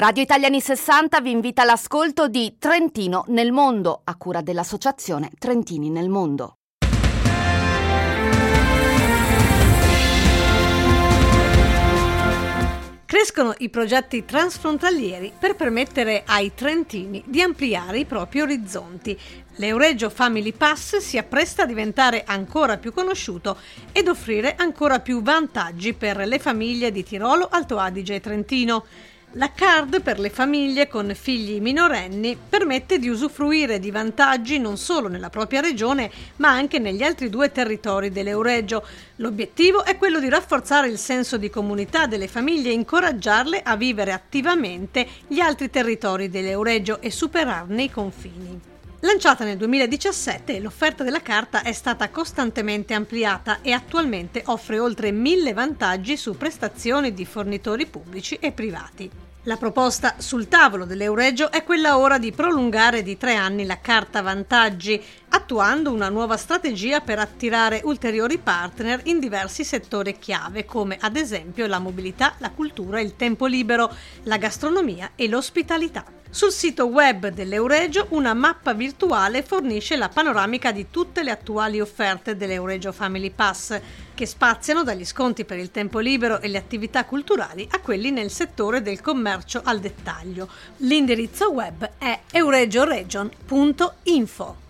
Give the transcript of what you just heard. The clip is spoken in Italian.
Radio Italiani 60 vi invita all'ascolto di Trentino nel mondo, a cura dell'associazione Trentini nel mondo. Crescono i progetti transfrontalieri per permettere ai trentini di ampliare i propri orizzonti. L'Euregio Family Pass si appresta a diventare ancora più conosciuto ed offrire ancora più vantaggi per le famiglie di Tirolo, Alto Adige e Trentino. La card per le famiglie con figli minorenni permette di usufruire di vantaggi non solo nella propria regione, ma anche negli altri 2 territori dell'Euregio. L'obiettivo è quello di rafforzare il senso di comunità delle famiglie e incoraggiarle a vivere attivamente gli altri territori dell'Euregio e superarne i confini. Lanciata nel 2017, l'offerta della carta è stata costantemente ampliata e attualmente offre oltre 1000 vantaggi su prestazioni di fornitori pubblici e privati. La proposta sul tavolo dell'Euregio è quella ora di prolungare di 3 anni la carta vantaggi, attuando una nuova strategia per attirare ulteriori partner in diversi settori chiave, come ad esempio la mobilità, la cultura, il tempo libero, la gastronomia e l'ospitalità. Sul sito web dell'Euregio una mappa virtuale fornisce la panoramica di tutte le attuali offerte dell'Euregio Family Pass, che spaziano dagli sconti per il tempo libero e le attività culturali a quelli nel settore del commercio al dettaglio. L'indirizzo web è euregioregion.info.